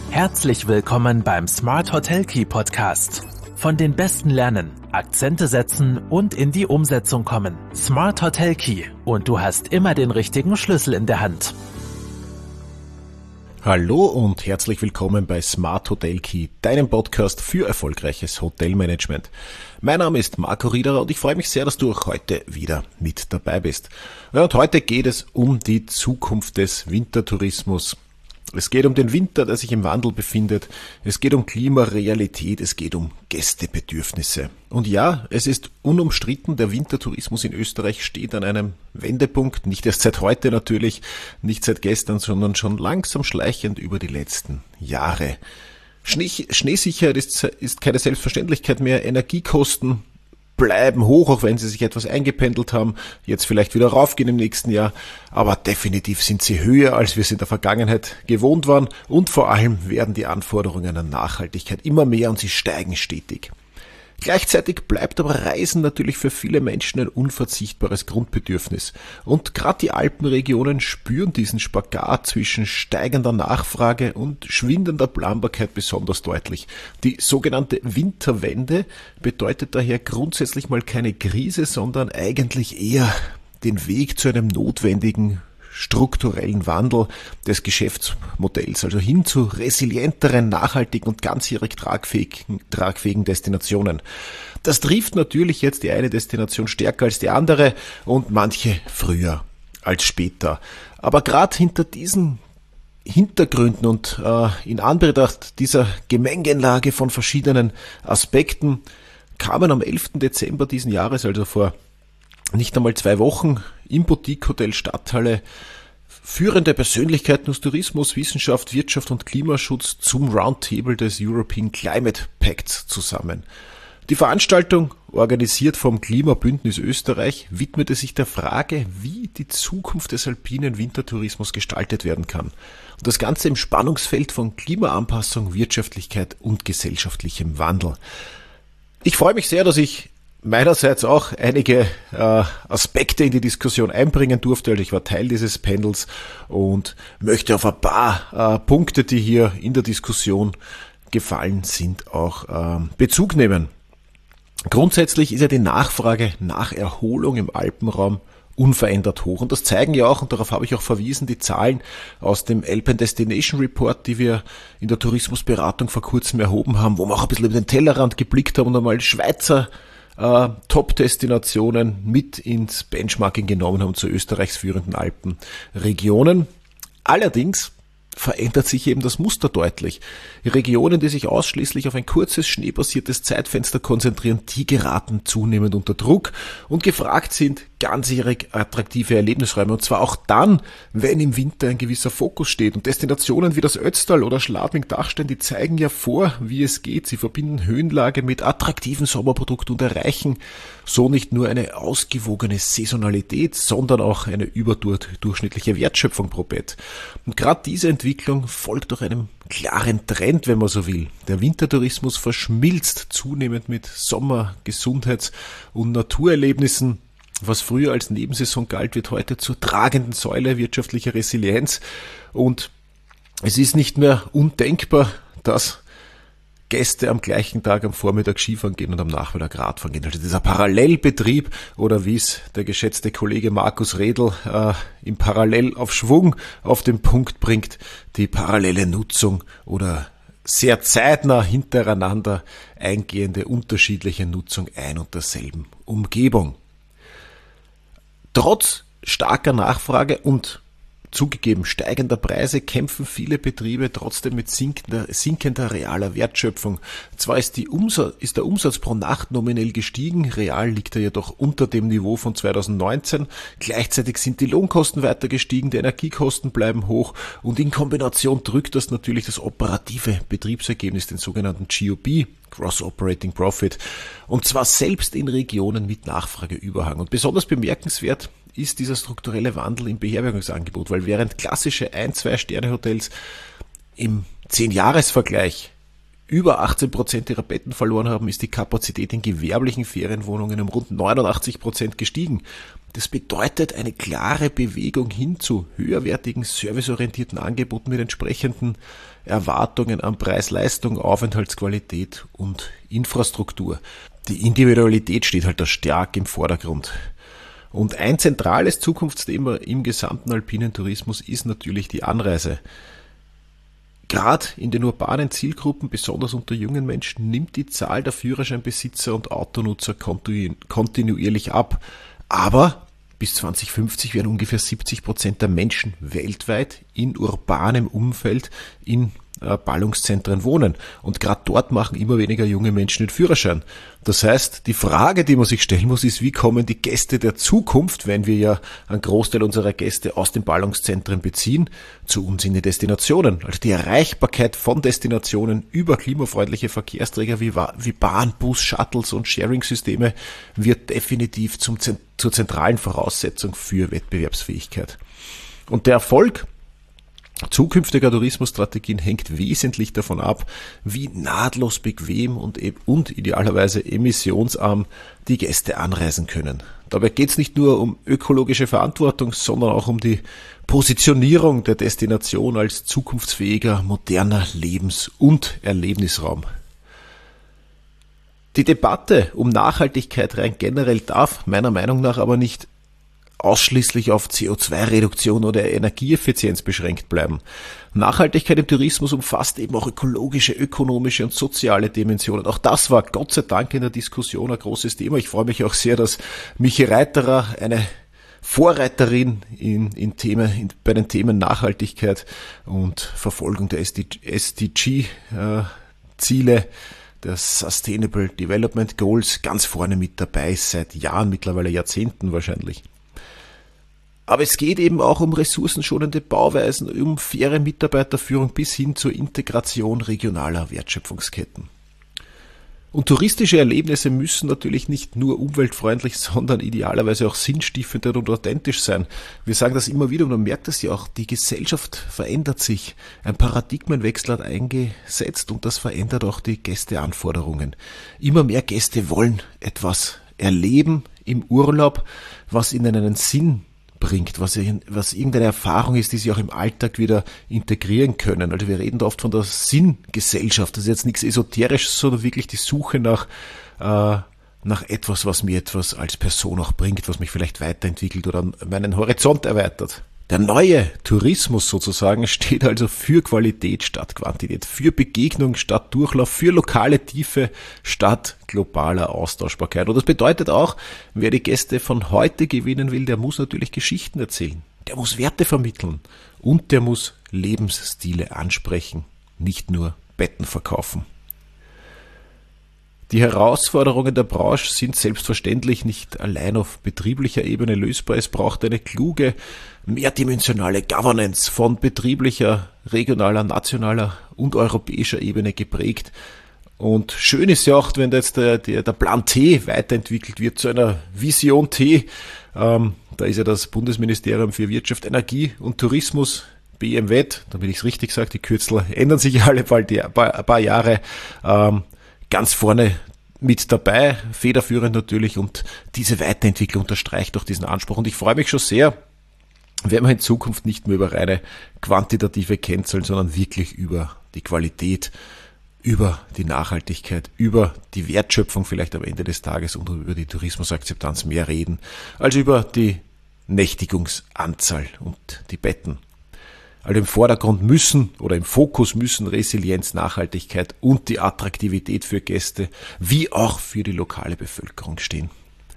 Herzlich willkommen beim Smart Hotel Key Podcast. Von den Besten lernen, Akzente setzen und in die Umsetzung kommen. Smart Hotel Key und du hast immer den richtigen Schlüssel in der Hand. Hallo und herzlich willkommen bei Smart Hotel Key, deinem Podcast für erfolgreiches Hotelmanagement. Mein Name ist Marco Riederer und ich freue mich sehr, dass du auch heute wieder mit dabei bist. Ja, und heute geht es um die Zukunft des Wintertourismus. Es geht um den Winter, der sich im Wandel befindet. Es geht um Klimarealität, es geht um Gästebedürfnisse. Und ja, es ist unumstritten, der Wintertourismus in Österreich steht an einem Wendepunkt. Nicht erst seit heute natürlich, nicht seit gestern, sondern schon langsam schleichend über die letzten Jahre. Schneesicherheit ist keine Selbstverständlichkeit mehr. Energiekosten bleiben hoch, auch wenn sie sich etwas eingependelt haben, jetzt vielleicht wieder raufgehen im nächsten Jahr, aber definitiv sind sie höher, als wir es in der Vergangenheit gewohnt waren und vor allem werden die Anforderungen an Nachhaltigkeit immer mehr und sie steigen stetig. Gleichzeitig bleibt aber Reisen natürlich für viele Menschen ein unverzichtbares Grundbedürfnis. Und gerade die Alpenregionen spüren diesen Spagat zwischen steigender Nachfrage und schwindender Planbarkeit besonders deutlich. Die sogenannte Winterwende bedeutet daher grundsätzlich mal keine Krise, sondern eigentlich eher den Weg zu einem notwendigen strukturellen Wandel des Geschäftsmodells, also hin zu resilienteren, nachhaltigen und ganzjährig tragfähigen Destinationen. Das trifft natürlich jetzt die eine Destination stärker als die andere und manche früher als später. Aber gerade hinter diesen Hintergründen und in Anbetracht dieser Gemengelage von verschiedenen Aspekten kamen am 11. Dezember diesen Jahres, also vor nicht einmal 2 Wochen, im Boutique-Hotel Stadthalle führende Persönlichkeiten aus Tourismus, Wissenschaft, Wirtschaft und Klimaschutz zum Roundtable des European Climate Pacts zusammen. Die Veranstaltung, organisiert vom Klimabündnis Österreich, widmete sich der Frage, wie die Zukunft des alpinen Wintertourismus gestaltet werden kann. Und das Ganze im Spannungsfeld von Klimaanpassung, Wirtschaftlichkeit und gesellschaftlichem Wandel. Ich freue mich sehr, dass ich meinerseits auch einige Aspekte in die Diskussion einbringen durfte, also ich war Teil dieses Panels und möchte auf ein paar Punkte, die hier in der Diskussion gefallen sind, auch Bezug nehmen. Grundsätzlich ist ja die Nachfrage nach Erholung im Alpenraum unverändert hoch. Und das zeigen ja auch, und darauf habe ich auch verwiesen, die Zahlen aus dem Alpine Destination Report, die wir in der Tourismusberatung vor kurzem erhoben haben, wo wir auch ein bisschen über den Tellerrand geblickt haben und einmal Schweizer Top-Destinationen mit ins Benchmarking genommen haben zu Österreichs führenden Alpenregionen. Allerdings verändert sich eben das Muster deutlich. Regionen, die sich ausschließlich auf ein kurzes, schneebasiertes Zeitfenster konzentrieren, die geraten zunehmend unter Druck und gefragt sind ganzjährig attraktive Erlebnisräume. Und zwar auch dann, wenn im Winter ein gewisser Fokus steht. Und Destinationen wie das Ötztal oder Schladming-Dachstein, die zeigen ja vor, wie es geht. Sie verbinden Höhenlage mit attraktiven Sommerprodukten und erreichen so nicht nur eine ausgewogene Saisonalität, sondern auch eine überdurchschnittliche Wertschöpfung pro Bett. Und gerade diese Entwicklung folgt doch einem klaren Trend, wenn man so will. Der Wintertourismus verschmilzt zunehmend mit Sommer-, Gesundheits- und Naturerlebnissen. Was früher als Nebensaison galt, wird heute zur tragenden Säule wirtschaftlicher Resilienz. Und es ist nicht mehr undenkbar, dass Gäste am gleichen Tag am Vormittag Skifahren gehen und am Nachmittag Radfahren gehen. Also dieser Parallelbetrieb oder wie es der geschätzte Kollege Markus Redl im Parallel auf Schwung auf den Punkt bringt, die parallele Nutzung oder sehr zeitnah hintereinander eingehende unterschiedliche Nutzung ein und derselben Umgebung. Trotz starker Nachfrage und zugegeben steigender Preise kämpfen viele Betriebe trotzdem mit sinkender realer Wertschöpfung. Zwar ist der Umsatz pro Nacht nominell gestiegen, real liegt er jedoch unter dem Niveau von 2019. Gleichzeitig sind die Lohnkosten weiter gestiegen, die Energiekosten bleiben hoch und in Kombination drückt das natürlich das operative Betriebsergebnis, den sogenannten GOP, Gross Operating Profit, und zwar selbst in Regionen mit Nachfrageüberhang. Und besonders bemerkenswert ist dieser strukturelle Wandel im Beherbergungsangebot, weil während klassische 1-2 Sterne Hotels im 10-Jahres-Vergleich über 18% ihrer Betten verloren haben, ist die Kapazität in gewerblichen Ferienwohnungen um rund 89% gestiegen. Das bedeutet eine klare Bewegung hin zu höherwertigen, serviceorientierten Angeboten mit entsprechenden Erwartungen an Preis-Leistung, Aufenthaltsqualität und Infrastruktur. Die Individualität steht halt da stark im Vordergrund. Und ein zentrales Zukunftsthema im gesamten alpinen Tourismus ist natürlich die Anreise. Gerade in den urbanen Zielgruppen, besonders unter jungen Menschen, nimmt die Zahl der Führerscheinbesitzer und Autonutzer kontinuierlich ab. Aber bis 2050 werden ungefähr 70% der Menschen weltweit in urbanem Umfeld in Ballungszentren wohnen. Und gerade dort machen immer weniger junge Menschen den Führerschein. Das heißt, die Frage, die man sich stellen muss, ist, wie kommen die Gäste der Zukunft, wenn wir ja einen Großteil unserer Gäste aus den Ballungszentren beziehen, zu uns in die Destinationen. Also die Erreichbarkeit von Destinationen über klimafreundliche Verkehrsträger wie Bahn, Bus, Shuttles und Sharing-Systeme wird definitiv zur zentralen Voraussetzung für Wettbewerbsfähigkeit. Und der Erfolg zukünftiger Tourismusstrategien hängt wesentlich davon ab, wie nahtlos bequem und idealerweise emissionsarm die Gäste anreisen können. Dabei geht es nicht nur um ökologische Verantwortung, sondern auch um die Positionierung der Destination als zukunftsfähiger, moderner Lebens- und Erlebnisraum. Die Debatte um Nachhaltigkeit rein generell darf meiner Meinung nach aber nicht ausschließlich auf CO2-Reduktion oder Energieeffizienz beschränkt bleiben. Nachhaltigkeit im Tourismus umfasst eben auch ökologische, ökonomische und soziale Dimensionen. Auch das war Gott sei Dank in der Diskussion ein großes Thema. Ich freue mich auch sehr, dass Michi Reiterer, eine Vorreiterin bei den Themen Nachhaltigkeit und Verfolgung der SDG-Ziele, der Sustainable Development Goals, ganz vorne mit dabei ist, seit Jahren, mittlerweile Jahrzehnten wahrscheinlich. Aber es geht eben auch um ressourcenschonende Bauweisen, um faire Mitarbeiterführung bis hin zur Integration regionaler Wertschöpfungsketten. Und touristische Erlebnisse müssen natürlich nicht nur umweltfreundlich, sondern idealerweise auch sinnstiftend und authentisch sein. Wir sagen das immer wieder und man merkt das ja auch, die Gesellschaft verändert sich. Ein Paradigmenwechsel hat eingesetzt und das verändert auch die Gästeanforderungen. Immer mehr Gäste wollen etwas erleben im Urlaub, was ihnen einen Sinn bringt, was irgendeine Erfahrung ist, die sie auch im Alltag wieder integrieren können. Also wir reden da oft von der Sinngesellschaft. Das ist jetzt nichts Esoterisches, sondern wirklich die Suche nach etwas, was mir etwas als Person auch bringt, was mich vielleicht weiterentwickelt oder meinen Horizont erweitert. Der neue Tourismus sozusagen steht also für Qualität statt Quantität, für Begegnung statt Durchlauf, für lokale Tiefe statt globaler Austauschbarkeit. Und das bedeutet auch, wer die Gäste von heute gewinnen will, der muss natürlich Geschichten erzählen, der muss Werte vermitteln und der muss Lebensstile ansprechen, nicht nur Betten verkaufen. Die Herausforderungen der Branche sind selbstverständlich nicht allein auf betrieblicher Ebene lösbar. Es braucht eine kluge, mehrdimensionale Governance von betrieblicher, regionaler, nationaler und europäischer Ebene geprägt. Und schön ist ja auch, wenn jetzt der Plan T weiterentwickelt wird zu einer Vision T. Da ist ja das Bundesministerium für Wirtschaft, Energie und Tourismus, BMWet, damit ich es richtig sage, die Kürzel ändern sich alle bald ein paar Jahre, ganz vorne mit dabei, federführend natürlich, und diese Weiterentwicklung unterstreicht auch diesen Anspruch. Und ich freue mich schon sehr, wenn wir in Zukunft nicht mehr über reine quantitative Kennzahlen, sondern wirklich über die Qualität, über die Nachhaltigkeit, über die Wertschöpfung vielleicht am Ende des Tages und über die Tourismusakzeptanz mehr reden, als über die Nächtigungsanzahl und die Betten. Also im Vordergrund im Fokus müssen Resilienz, Nachhaltigkeit und die Attraktivität für Gäste wie auch für die lokale Bevölkerung stehen.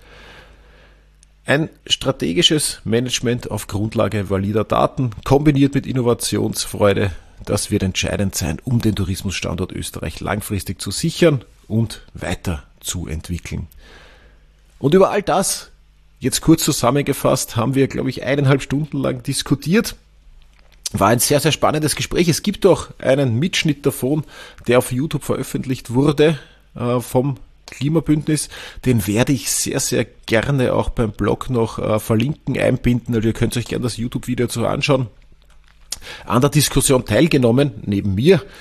Ein strategisches Management auf Grundlage valider Daten, kombiniert mit Innovationsfreude, das wird entscheidend sein, um den Tourismusstandort Österreich langfristig zu sichern und weiterzuentwickeln. Und über all das, jetzt kurz zusammengefasst, haben wir, glaube ich, 1,5 Stunden lang diskutiert. War ein sehr, sehr spannendes Gespräch. Es gibt auch einen Mitschnitt davon, der auf YouTube veröffentlicht wurde vom Klimabündnis. Den werde ich sehr, sehr gerne auch beim Blog noch verlinken, einbinden. Also ihr könnt euch gerne das YouTube-Video dazu anschauen. An der Diskussion teilgenommen, neben mir,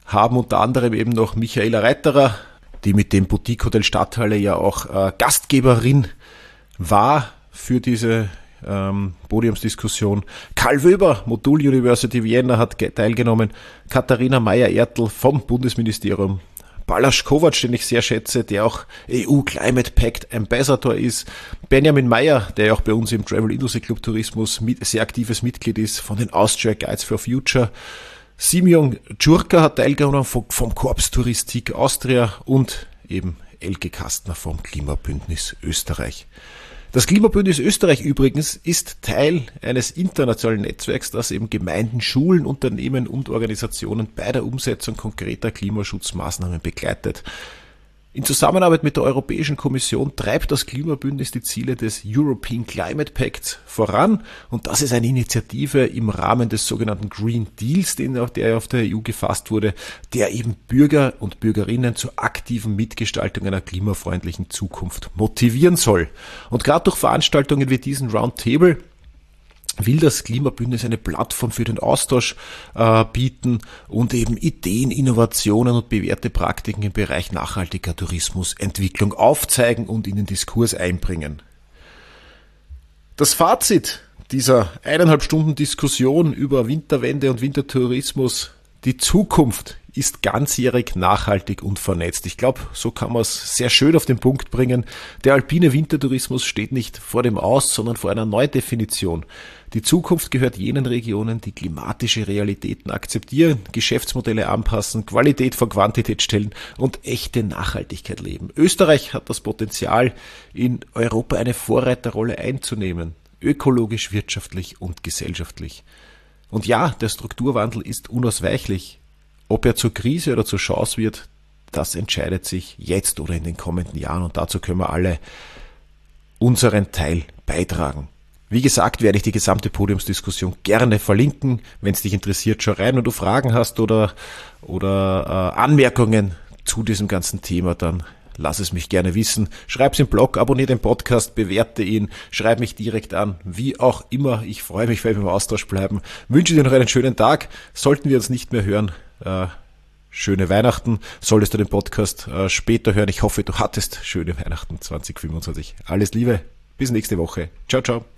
haben unter anderem eben noch Michaela Reiterer, die mit dem Boutique Hotel Stadthalle ja auch Gastgeberin war für diese Podiumsdiskussion. Karl Wöber, Modul University Vienna, hat teilgenommen. Katharina Meyer-Ertl vom Bundesministerium. Balázs Kovacs, den ich sehr schätze, der auch EU Climate Pact Ambassador ist. Benjamin Meyer, der ja auch bei uns im Travel Industry Club Tourismus sehr aktives Mitglied ist, von den Austria Guides for Future. Simeon Dschurka hat teilgenommen vom Korps Touristik Austria und eben Elke Kastner vom Klimabündnis Österreich. Das Klimabündnis Österreich übrigens ist Teil eines internationalen Netzwerks, das eben Gemeinden, Schulen, Unternehmen und Organisationen bei der Umsetzung konkreter Klimaschutzmaßnahmen begleitet. In Zusammenarbeit mit der Europäischen Kommission treibt das Klimabündnis die Ziele des European Climate Pacts voran, und das ist eine Initiative im Rahmen des sogenannten Green Deals, der auf der EU gefasst wurde, der eben Bürger und Bürgerinnen zur aktiven Mitgestaltung einer klimafreundlichen Zukunft motivieren soll. Und gerade durch Veranstaltungen wie diesen Roundtable will das Klimabündnis eine Plattform für den Austausch bieten und eben Ideen, Innovationen und bewährte Praktiken im Bereich nachhaltiger Tourismusentwicklung aufzeigen und in den Diskurs einbringen. Das Fazit dieser 1,5 Stunden Diskussion über Winterwende und Wintertourismus: Die Zukunft ist ganzjährig, nachhaltig und vernetzt. Ich glaube, so kann man es sehr schön auf den Punkt bringen. Der alpine Wintertourismus steht nicht vor dem Aus, sondern vor einer Neudefinition. Die Zukunft gehört jenen Regionen, die klimatische Realitäten akzeptieren, Geschäftsmodelle anpassen, Qualität vor Quantität stellen und echte Nachhaltigkeit leben. Österreich hat das Potenzial, in Europa eine Vorreiterrolle einzunehmen, ökologisch, wirtschaftlich und gesellschaftlich. Und ja, der Strukturwandel ist unausweichlich. Ob er zur Krise oder zur Chance wird, das entscheidet sich jetzt oder in den kommenden Jahren, und dazu können wir alle unseren Teil beitragen. Wie gesagt, werde ich die gesamte Podiumsdiskussion gerne verlinken. Wenn es dich interessiert, schau rein. Wenn du Fragen hast oder Anmerkungen zu diesem ganzen Thema, dann lass es mich gerne wissen. Schreib's im Blog, abonniere den Podcast, bewerte ihn, schreib mich direkt an, wie auch immer. Ich freue mich, wenn wir im Austausch bleiben. Wünsche dir noch einen schönen Tag. Sollten wir uns nicht mehr hören, schöne Weihnachten. Solltest du den Podcast später hören, ich hoffe, du hattest schöne Weihnachten 2025. Alles Liebe, bis nächste Woche. Ciao, ciao.